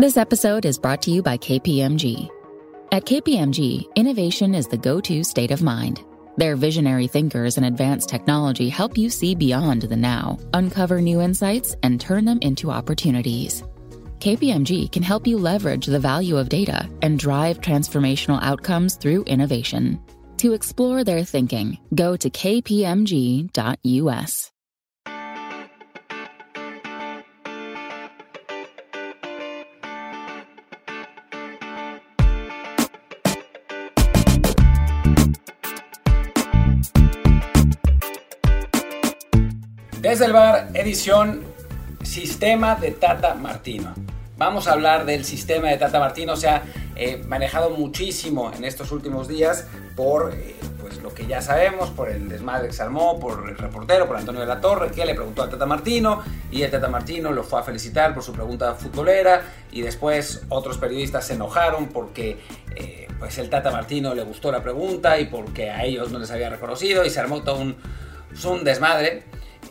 This episode is brought to you by KPMG. At KPMG, innovation is the go-to state of mind. Their visionary thinkers and advanced technology help you see beyond the now, uncover new insights, and turn them into opportunities. KPMG can help you leverage the value of data and drive transformational outcomes through innovation. To explore their thinking, go to kpmg.us. Desde el bar, edición Sistema de Tata Martino. Vamos a hablar del sistema de Tata Martino. Se ha manejado muchísimo en estos últimos días por pues lo que ya sabemos, por el desmadre que se armó, por el reportero, por Antonio de la Torre, que le preguntó al Tata Martino y el Tata Martino lo fue a felicitar por su pregunta futbolera, y después otros periodistas se enojaron porque pues el Tata Martino le gustó la pregunta y porque a ellos no les había reconocido, y se armó todo un desmadre.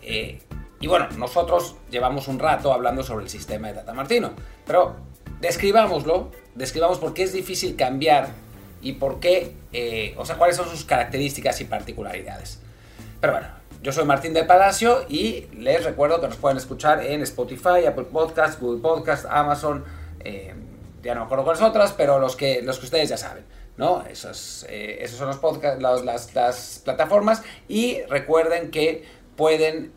Y bueno, nosotros llevamos un rato hablando sobre el sistema de Tata Martino, pero describamos por qué es difícil cambiar y por qué, cuáles son sus características y particularidades. Pero bueno, yo soy Martín del Palacio y les recuerdo que nos pueden escuchar en Spotify, Apple Podcasts, Google Podcasts, Amazon, ya no me acuerdo cuáles otras, pero los que ustedes ya saben, ¿no? Esos son los podcasts, las plataformas, y recuerden que pueden,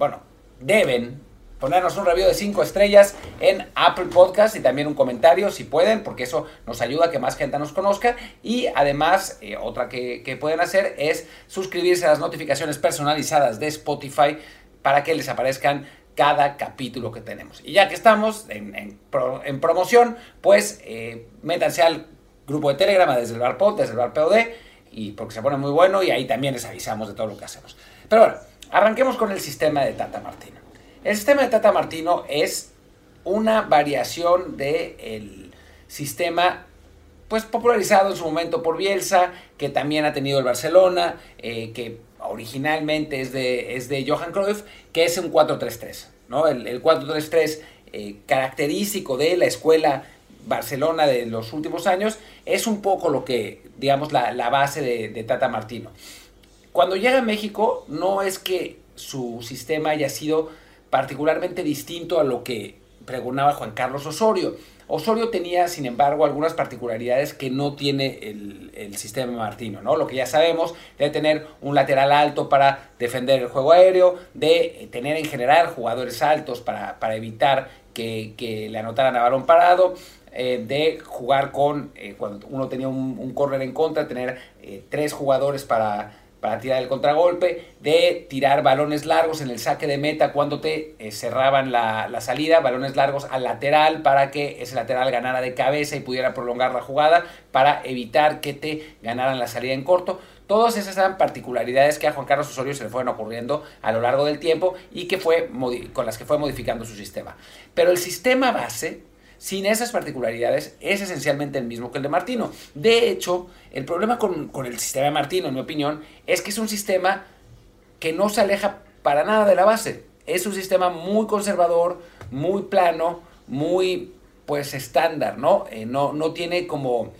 deben ponernos un review de 5 estrellas en Apple Podcast y también un comentario si pueden, porque eso nos ayuda a que más gente nos conozca. Y además, otra que pueden hacer es suscribirse a las notificaciones personalizadas de Spotify para que les aparezcan cada capítulo que tenemos. Y ya que estamos en promoción, pues métanse al grupo de Telegram, desde el bar pod, desde el bar POD, y porque se pone muy bueno y ahí también les avisamos de todo lo que hacemos. Pero bueno, arranquemos con el sistema de Tata Martino. El sistema de Tata Martino es una variación del sistema pues popularizado en su momento por Bielsa, que también ha tenido el Barcelona, que originalmente es de Johan Cruyff, que es un 4-3-3, ¿no? El 4-3-3 característico de la escuela Barcelona de los últimos años es un poco lo que, digamos, la base de Tata Martino. Cuando llega a México, no es que su sistema haya sido particularmente distinto a lo que pregonaba Juan Carlos Osorio. Osorio tenía, sin embargo, algunas particularidades que no tiene el sistema Martino, ¿no? Lo que ya sabemos, de tener un lateral alto para defender el juego aéreo, de tener en general jugadores altos para evitar que le anotaran a balón parado, de jugar con, cuando uno tenía un córner en contra, tener 3 jugadores para tirar el contragolpe, de tirar balones largos en el saque de meta cuando te cerraban la salida, balones largos al lateral para que ese lateral ganara de cabeza y pudiera prolongar la jugada para evitar que te ganaran la salida en corto. Todas esas eran particularidades que a Juan Carlos Osorio se le fueron ocurriendo a lo largo del tiempo y con las que fue modificando su sistema. Pero el sistema base, sin esas particularidades, es esencialmente el mismo que el de Martino. De hecho, el problema con el sistema de Martino, en mi opinión, es que es un sistema que no se aleja para nada de la base. Es un sistema muy conservador, muy plano, muy pues estándar, ¿no? No tiene como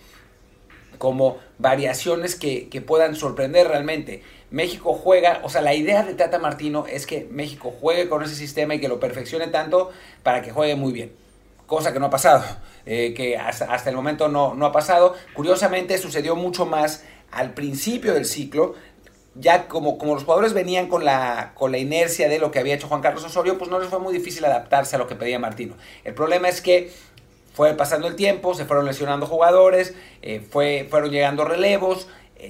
variaciones que puedan sorprender realmente. México juega, la idea de Tata Martino es que México juegue con ese sistema y que lo perfeccione tanto para que juegue muy bien. Cosa que no ha pasado, que hasta el momento no ha pasado. Curiosamente sucedió mucho más al principio del ciclo, ya como los jugadores venían con la inercia de lo que había hecho Juan Carlos Osorio, pues no les fue muy difícil adaptarse a lo que pedía Martino. El problema es que fue pasando el tiempo, se fueron lesionando jugadores, fueron llegando relevos,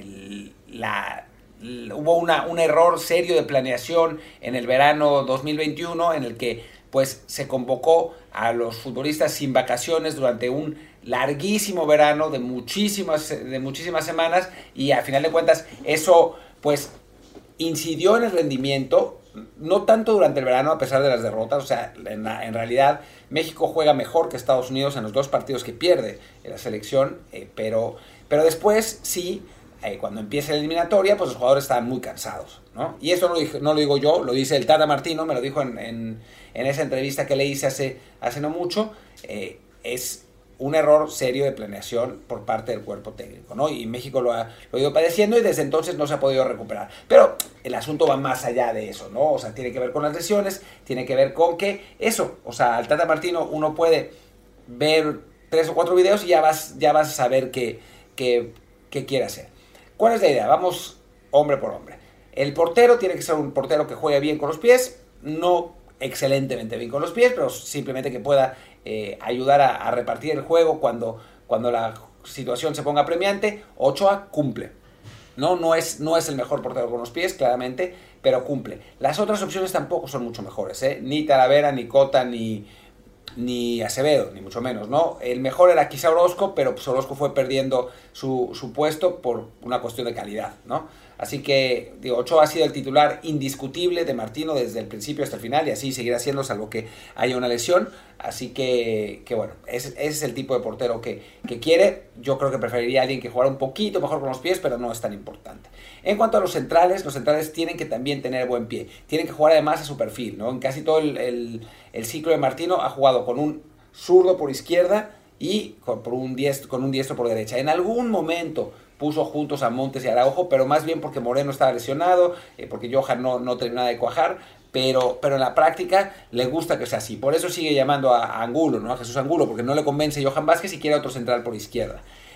hubo un error serio de planeación en el verano 2021 en el que pues se convocó a los futbolistas sin vacaciones durante un larguísimo verano de muchísimas semanas, y a final de cuentas eso pues incidió en el rendimiento, no tanto durante el verano a pesar de las derrotas. En realidad México juega mejor que Estados Unidos en los 2 partidos que pierde en la selección, pero después sí, cuando empieza la eliminatoria, pues los jugadores estaban muy cansados, ¿no? Y eso no lo digo yo, lo dice el Tata Martino, me lo dijo en esa entrevista que le hice hace no mucho. es un error serio de planeación por parte del cuerpo técnico, ¿no? Y México lo ha ido padeciendo y desde entonces no se ha podido recuperar. Pero el asunto va más allá de eso, ¿no? O sea, tiene que ver con las lesiones, tiene que ver con que eso, o sea, al Tata Martino uno puede ver 3 o 4 videos y ya vas a saber qué quiere hacer. ¿Cuál es la idea? Vamos hombre por hombre. El portero tiene que ser un portero que juegue bien con los pies, no excelentemente bien con los pies, pero simplemente que pueda ayudar a repartir el juego cuando la situación se ponga apremiante. Ochoa cumple. No es el mejor portero con los pies, claramente, pero cumple. Las otras opciones tampoco son mucho mejores, ni Talavera, ni Cota, ni Acevedo, ni mucho menos, ¿no? El mejor era quizá Orozco, pero pues Orozco fue perdiendo su puesto por una cuestión de calidad, ¿no? Así que, Ochoa ha sido el titular indiscutible de Martino desde el principio hasta el final y así seguirá siendo, salvo que haya una lesión. Así que bueno, ese es el tipo de portero que quiere. Yo creo que preferiría a alguien que jugara un poquito mejor con los pies, pero no es tan importante. En cuanto a los centrales tienen que también tener buen pie. Tienen que jugar además a su perfil, ¿no? En casi todo el ciclo de Martino ha jugado con un zurdo por izquierda y con un diestro por derecha. En algún momento puso juntos a Montes y Araujo, pero más bien porque Moreno estaba lesionado, porque Johan no terminaba de cuajar, pero en la práctica le gusta que sea así. Por eso sigue llamando a Angulo, ¿no? A Jesús Angulo, porque no le convence Johan Vázquez y quiere otro central por izquierda.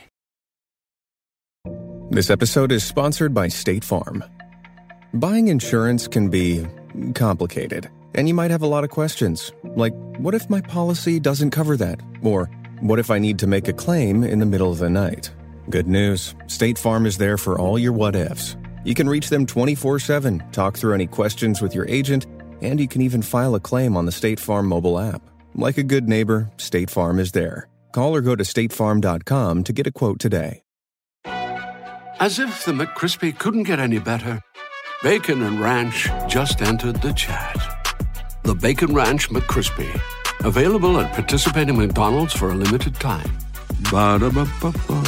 This episode is sponsored by State Farm. Buying insurance can be complicated, and you might have a lot of questions, like, what if my policy doesn't cover that? Or, what if I need to make a claim in the middle of the night? Good news, State Farm is there for all your what-ifs. You can reach them 24/7, talk through any questions with your agent, and you can even file a claim on the State Farm mobile app. Like a good neighbor, State Farm is there. Call or go to statefarm.com to get a quote today. As if the McCrispy couldn't get any better, Bacon and Ranch just entered the chat. The Bacon Ranch McCrispy, available at participating McDonald's for a limited time. Ba-da-ba-ba-ba.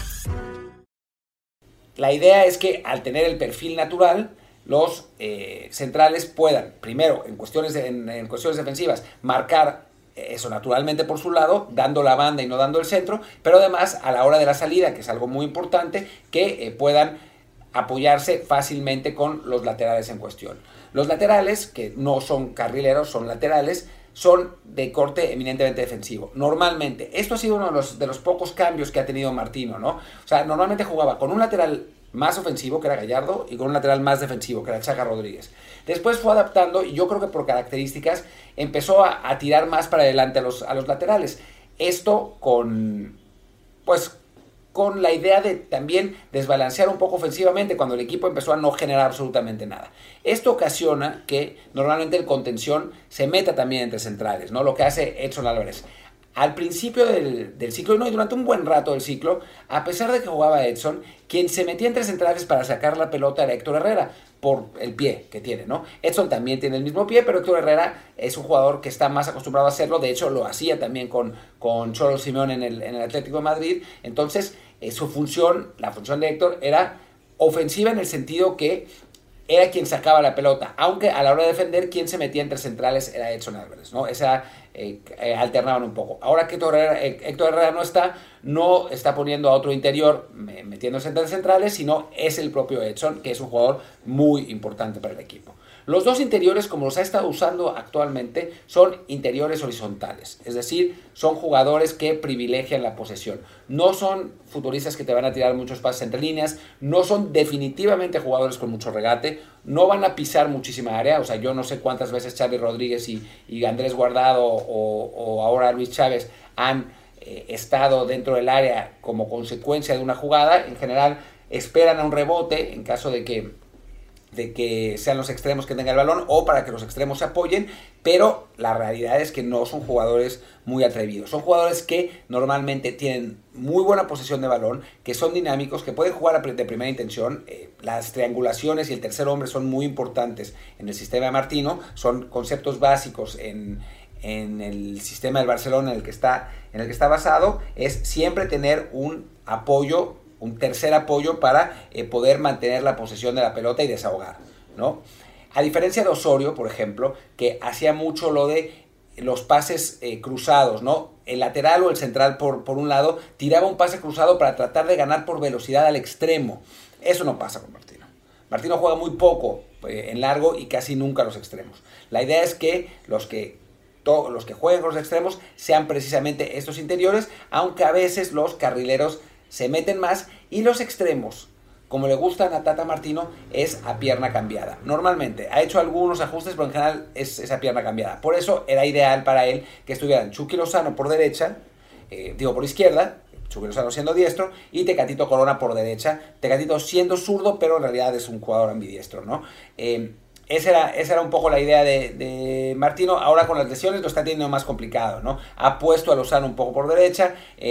La idea es que al tener el perfil natural, los centrales puedan, primero, en cuestiones defensivas, marcar eso naturalmente por su lado, dando la banda y no dando el centro, pero además a la hora de la salida, que es algo muy importante, que puedan apoyarse fácilmente con los laterales en cuestión. Los laterales, que no son carrileros, son laterales, son de corte eminentemente defensivo. Normalmente, esto ha sido uno de los pocos cambios que ha tenido Martino, ¿no? O sea, normalmente jugaba con un lateral más ofensivo, que era Gallardo, y con un lateral más defensivo, que era Chaca Rodríguez. Después fue adaptando, y yo creo que por características, empezó a tirar más para adelante a los laterales. Esto con la idea de también desbalancear un poco ofensivamente cuando el equipo empezó a no generar absolutamente nada. Esto ocasiona que normalmente el contención se meta también entre centrales, ¿no? Lo que hace Edson Álvarez. Al principio del ciclo, y durante un buen rato del ciclo, a pesar de que jugaba Edson, quien se metía entre centrales para sacar la pelota era Héctor Herrera, por el pie que tiene, ¿no? Edson también tiene el mismo pie, pero Héctor Herrera es un jugador que está más acostumbrado a hacerlo. De hecho, lo hacía también con Cholo Simeone en el Atlético de Madrid. Entonces, su función, la función de Héctor, era ofensiva en el sentido que era quien sacaba la pelota, aunque a la hora de defender, quien se metía entre centrales era Edson Álvarez, ¿no? Alternaban un poco. Ahora que Héctor Herrera no está poniendo a otro interior metiéndose entre centrales, sino es el propio Edson, que es un jugador muy importante para el equipo. Los dos interiores, como los ha estado usando actualmente, son interiores horizontales, es decir, son jugadores que privilegian la posesión. No son futuristas que te van a tirar muchos pases entre líneas, no son definitivamente jugadores con mucho regate, no van a pisar muchísima área. O sea, yo no sé cuántas veces Xavi Rodríguez y Andrés Guardado o ahora Luis Chávez han estado dentro del área como consecuencia de una jugada. En general esperan a un rebote en caso de que sean los extremos que tengan el balón o para que los extremos se apoyen, pero la realidad es que no son jugadores muy atrevidos. Son jugadores que normalmente tienen muy buena posesión de balón, que son dinámicos, que pueden jugar de primera intención. Las triangulaciones y el tercer hombre son muy importantes en el sistema de Martino, son conceptos básicos en el sistema del Barcelona en el que está basado. Es siempre tener un tercer apoyo para poder mantener la posesión de la pelota y desahogar, ¿no? A diferencia de Osorio, por ejemplo, que hacía mucho lo de los pases cruzados, ¿no? el lateral o el central por un lado tiraba un pase cruzado para tratar de ganar por velocidad al extremo. Eso no pasa con Martino. Martino juega muy poco en largo y casi nunca a los extremos. La idea es que los que jueguen con los extremos sean precisamente estos interiores, aunque a veces los carrileros se meten más y los extremos, como le gustan a Tata Martino, es a pierna cambiada. Normalmente ha hecho algunos ajustes, pero en general es esa pierna cambiada. Por eso era ideal para él que estuvieran Chucky Lozano por derecha, por izquierda, Chucky Lozano siendo diestro, y Tecatito Corona por derecha. Tecatito siendo zurdo, pero en realidad es un jugador ambidiestro, ¿no? Esa era un poco la idea de Martino. Ahora con las lesiones lo está teniendo más complicado, ¿no? Ha puesto a Lozano un poco por derecha.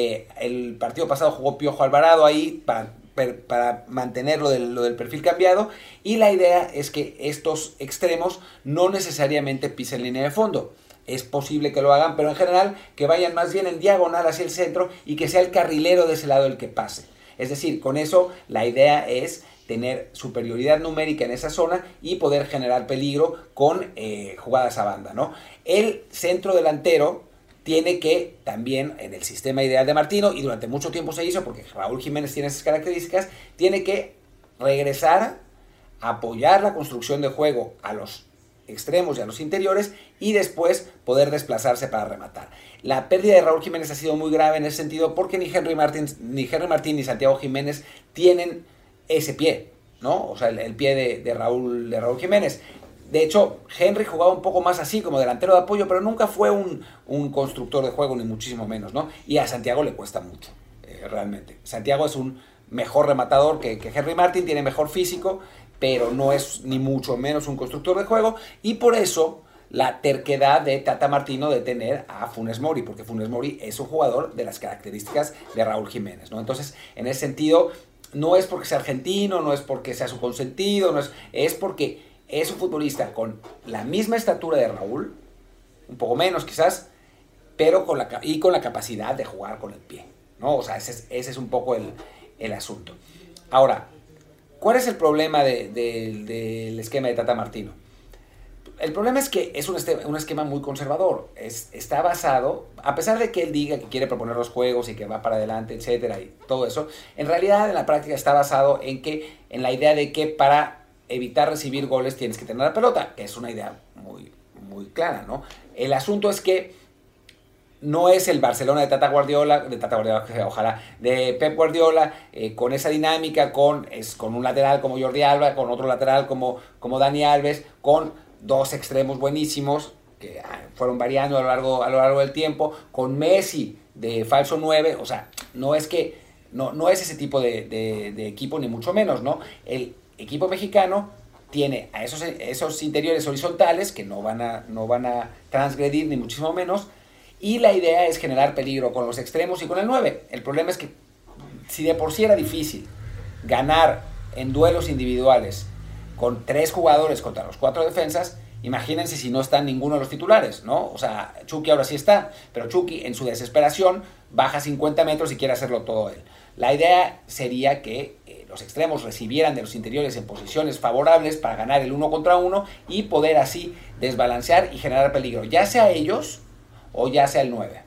El partido pasado jugó Piojo Alvarado ahí para mantener lo del perfil cambiado, y la idea es que estos extremos no necesariamente pisen línea de fondo. Es posible que lo hagan, pero en general que vayan más bien en diagonal hacia el centro y que sea el carrilero de ese lado el que pase. Es decir, con eso la idea es tener superioridad numérica en esa zona y poder generar peligro con jugadas a banda, ¿no? El centro delantero tiene que también, en el sistema ideal de Martino, y durante mucho tiempo se hizo porque Raúl Jiménez tiene esas características, tiene que regresar a apoyar la construcción de juego a los extremos y a los interiores y después poder desplazarse para rematar. La pérdida de Raúl Jiménez ha sido muy grave en ese sentido porque ni Henry Martín ni Santiago Jiménez tienen ese pie, ¿no? O sea, el pie de Raúl Jiménez. De hecho, Henry jugaba un poco más así, como delantero de apoyo, pero nunca fue un constructor de juego, ni muchísimo menos, ¿no? Y a Santiago le cuesta mucho, realmente. Santiago es un mejor rematador que Henry Martin, tiene mejor físico, pero no es ni mucho menos un constructor de juego, y por eso la terquedad de Tata Martino de tener a Funes Mori, porque Funes Mori es un jugador de las características de Raúl Jiménez, ¿no? Entonces, en ese sentido, no es porque sea argentino, no es porque sea su consentido, es porque es un futbolista con la misma estatura de Raúl, un poco menos quizás, pero con la capacidad de jugar con el pie, ¿no? O sea, ese es un poco el asunto. Ahora, ¿cuál es el problema del esquema de Tata Martino? El problema es que es un esquema muy conservador. Está basado, a pesar de que él diga que quiere proponer los juegos y que va para adelante, etcétera, y todo eso, en realidad en la práctica está basado en la idea de que para evitar recibir goles tienes que tener la pelota, que es una idea muy, muy clara, ¿no? El asunto es que no es el Barcelona de Pep Guardiola, con esa dinámica, con un lateral como Jordi Alba, con otro lateral como Dani Alves, con dos extremos buenísimos que fueron variando a lo largo del tiempo, con Messi de falso 9, o sea, no es ese tipo de equipo, ni mucho menos, ¿no? El equipo mexicano tiene a esos interiores horizontales que no van a transgredir ni muchísimo menos, y la idea es generar peligro con los extremos y con el 9. El problema es que si de por sí era difícil ganar en duelos individuales con 3 jugadores contra los 4 defensas, imagínense si no están ninguno de los titulares, ¿no? O sea, Chucky ahora sí está, pero Chucky en su desesperación baja 50 metros y quiere hacerlo todo él. La idea sería que los extremos recibieran de los interiores en posiciones favorables para ganar el 1 contra 1 y poder así desbalancear y generar peligro, ya sea ellos o ya sea el 9.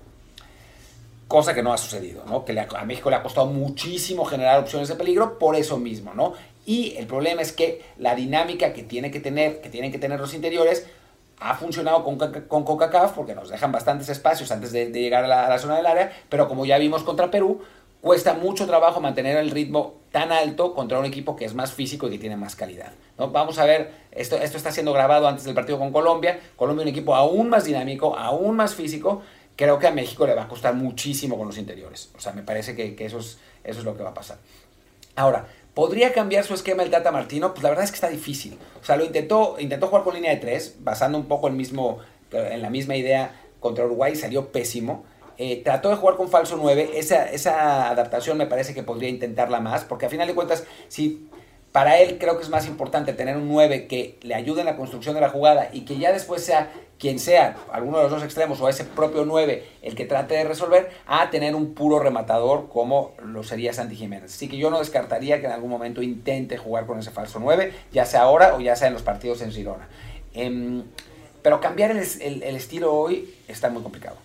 Cosa que no ha sucedido, ¿no? Que a México le ha costado muchísimo generar opciones de peligro por eso mismo, ¿no? Y el problema es que la dinámica que tienen que tener los interiores ha funcionado con CONCACAF porque nos dejan bastantes espacios antes de llegar a la zona del área, pero como ya vimos contra Perú, cuesta mucho trabajo mantener el ritmo tan alto contra un equipo que es más físico y que tiene más calidad, ¿no? Vamos a ver, esto está siendo grabado antes del partido con Colombia. Colombia, un equipo aún más dinámico, aún más físico. Creo que a México le va a costar muchísimo con los interiores. O sea, me parece que eso es lo que va a pasar. Ahora, ¿podría cambiar su esquema el Tata Martino? Pues la verdad es que está difícil. O sea, intentó jugar con línea de 3, basando un poco en la misma idea contra Uruguay, salió pésimo. Trató de jugar con falso 9, esa adaptación me parece que podría intentarla más, porque a final de cuentas, si para él creo que es más importante tener un 9 que le ayude en la construcción de la jugada y que ya después sea quien sea, alguno de los dos extremos o ese propio 9 el que trate de resolver, a tener un puro rematador como lo sería Santi Jiménez. Así que yo no descartaría que en algún momento intente jugar con ese falso 9, ya sea ahora o ya sea en los partidos en Girona. Pero cambiar el estilo hoy está muy complicado. O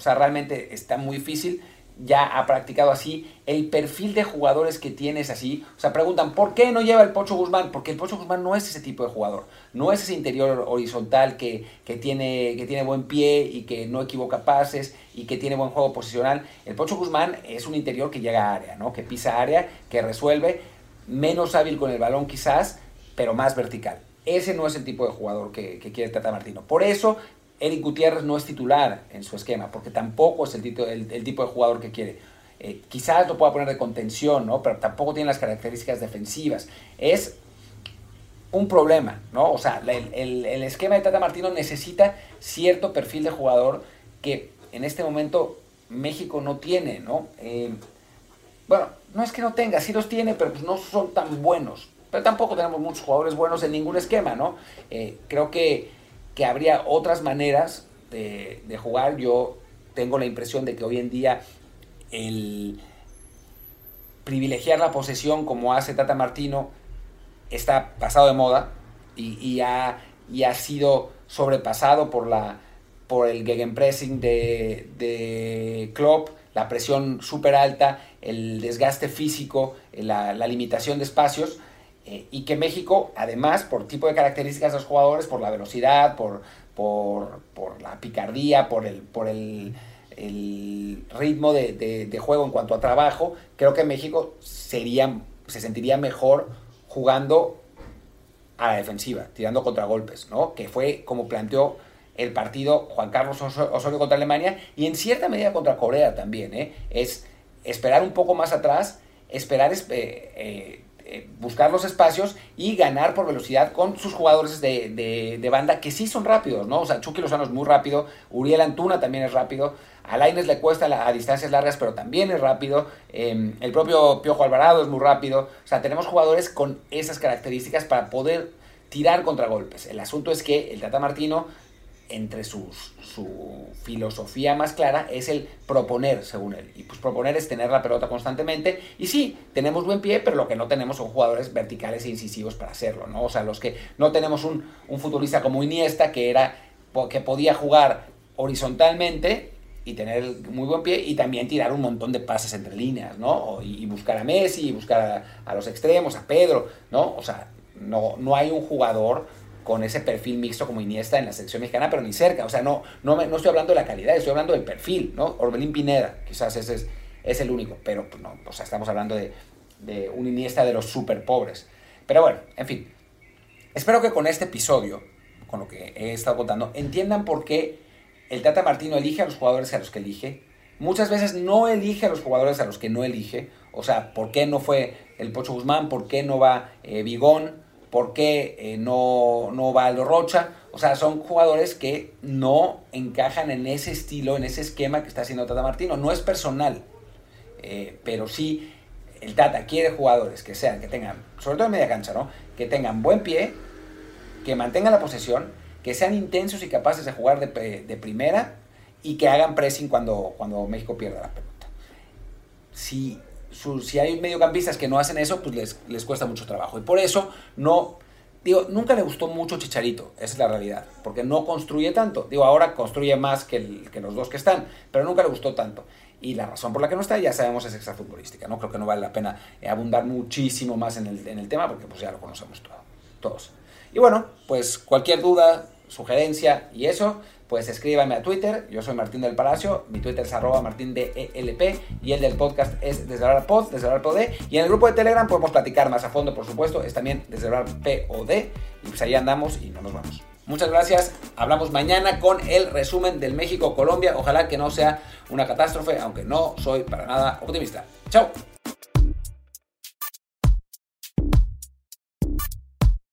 sea, realmente está muy difícil. Ya ha practicado así, el perfil de jugadores que tiene es así. O sea, preguntan, ¿por qué no lleva el Pocho Guzmán? Porque el Pocho Guzmán no es ese tipo de jugador, no es ese interior horizontal que tiene buen pie y que no equivoca pases y que tiene buen juego posicional. El Pocho Guzmán es un interior que llega a área, ¿no? Que pisa área, que resuelve, menos hábil con el balón quizás, pero más vertical. Ese no es el tipo de jugador que quiere Tata Martino. Por eso Eric Gutiérrez no es titular en su esquema, porque tampoco es el tipo de jugador que quiere. Quizás lo pueda poner de contención, ¿no? Pero tampoco tiene las características defensivas. Es un problema, ¿no? O sea, el esquema de Tata Martino necesita cierto perfil de jugador que en este momento México no tiene, ¿no? Bueno, no es que no tenga, sí los tiene, pero pues no son tan buenos. Pero tampoco tenemos muchos jugadores buenos en ningún esquema, ¿no? Creo que habría otras maneras de jugar. Yo tengo la impresión de que hoy en día el privilegiar la posesión como hace Tata Martino está pasado de moda y ha sido sobrepasado por el gegenpressing de Klopp, la presión súper alta, el desgaste físico, la limitación de espacios. Y que México, además, por tipo de características de los jugadores, por la velocidad, por la picardía, por el ritmo de juego en cuanto a trabajo, creo que México se sentiría mejor jugando a la defensiva, tirando contragolpes, ¿no? Que fue como planteó el partido Juan Carlos Osorio contra Alemania y en cierta medida contra Corea también, ¿eh? Es esperar un poco más atrás, buscar los espacios y ganar por velocidad con sus jugadores de banda que sí son rápidos, ¿no? O sea, Chucky Lozano es muy rápido, Uriel Antuna también es rápido, a Lainez le cuesta a distancias largas, pero también es rápido, el propio Piojo Alvarado es muy rápido. O sea, tenemos jugadores con esas características para poder tirar contragolpes. El asunto es que el Tata Martino, entre su filosofía más clara, es el proponer, según él. Y pues proponer es tener la pelota constantemente. Y sí, tenemos buen pie, pero lo que no tenemos son jugadores verticales e incisivos para hacerlo, ¿no? O sea, los que no tenemos un futbolista como Iniesta, que podía jugar horizontalmente y tener muy buen pie y también tirar un montón de pases entre líneas, ¿no? Y buscar a Messi, y buscar a los extremos, a Pedro, ¿no? O sea, no hay un jugador con ese perfil mixto como Iniesta en la selección mexicana, pero ni cerca. O sea, no estoy hablando de la calidad, estoy hablando del perfil, ¿no? Orbelín Pineda, quizás ese es el único, pero pues no, o sea, estamos hablando de un Iniesta de los súper pobres. Pero bueno, en fin, espero que con este episodio, con lo que he estado contando, entiendan por qué el Tata Martino elige a los jugadores a los que elige. Muchas veces no elige a los jugadores a los que no elige. O sea, ¿por qué no fue el Pocho Guzmán? ¿Por qué no va Vigón? ¿Por qué no va Aldo Rocha? O sea, son jugadores que no encajan en ese estilo, en ese esquema que está haciendo Tata Martino. No es personal, pero sí el Tata quiere jugadores que tengan, sobre todo en media cancha, ¿no? Que tengan buen pie, que mantengan la posesión, que sean intensos y capaces de jugar de primera y que hagan pressing cuando México pierda la pelota. Si hay mediocampistas que no hacen eso, pues les cuesta mucho trabajo. Y por eso nunca le gustó mucho Chicharito, esa es la realidad, porque no construye tanto. Ahora construye más que los dos que están, pero nunca le gustó tanto. Y la razón por la que no está, ya sabemos, es extrafutbolística, ¿no? Creo que no vale la pena abundar muchísimo más en el tema, porque pues ya lo conocemos todos. Y bueno, pues cualquier duda, sugerencia y eso, pues escríbanme a Twitter. Yo soy Martín del Palacio, mi Twitter es @martindelp y el del podcast es desde Pod. Y en el grupo de Telegram podemos platicar más a fondo, por supuesto, es también desde Pod, y pues ahí andamos y no nos vamos. Muchas gracias, hablamos mañana con el resumen del México-Colombia, ojalá que no sea una catástrofe, aunque no soy para nada optimista. Chao.